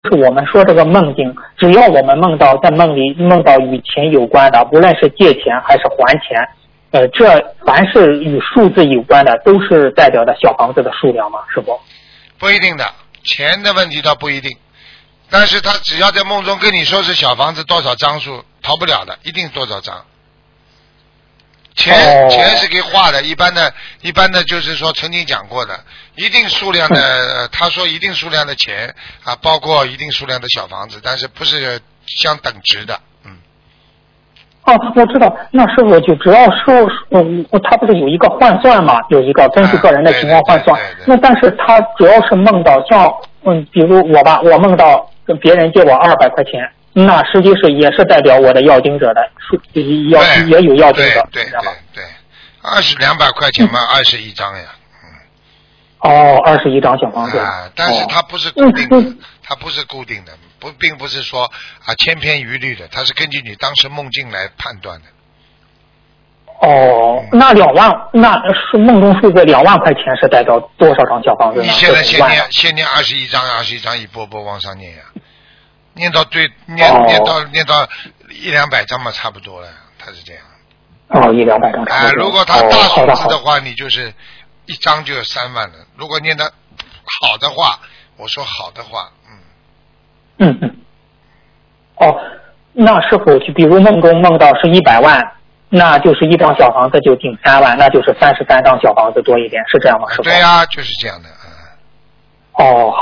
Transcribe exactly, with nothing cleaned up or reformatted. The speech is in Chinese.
我们说这个梦境，只要我们梦到在梦里梦到与钱有关的，无论是借钱还是还钱，呃，这凡是与数字有关的，都是代表的小房子的数量吗？师傅？ 不一定的，钱的问题倒不一定，但是他只要在梦中跟你说是小房子多少张数，逃不了的，一定多少张。钱、哦、钱是可以画的，一般的一般的就是说曾经讲过的，一定数量的、呃、他说一定数量的钱啊，包括一定数量的小房子，但是不是相等值的。嗯。 哦，我知道，那师傅就只要说，嗯，他不是有一个换算嘛，有一个根据个人的情况换算。 啊、对对对对那但是他只要是梦到像，嗯，比如我吧，我梦到跟别人借我二百块钱。那实际是也是代表我的要经者的，要也有要经者， 对对对对，二十两百块钱嘛，二十一张呀，嗯。 哦，二十一张小房子。 啊，但是它不是固定的，哦、它不是固定的，不，并不是说啊千篇一律的，它是根据你当时梦境来判断的。 哦，嗯、那两万，那是梦中数字两万块钱是代表多少张小房子呢？ 你现在先念，先念二十一张，二十一张一波波往上念呀。念到对念、哦、念到念到一两百张嘛，差不多了，他是这样。 哦，一两百张差不多。 啊，如果他大数字的话， 哦、 你就是一张就有三万了。如果念的好的话，我说好的话， 嗯。嗯嗯。哦，那师傅，就比如梦中梦到是一百万，那就是一张小房子就顶三万，那就是三十三张小房子多一点，是这样吗？师傅？ 对呀、啊，就是这样的。 哦。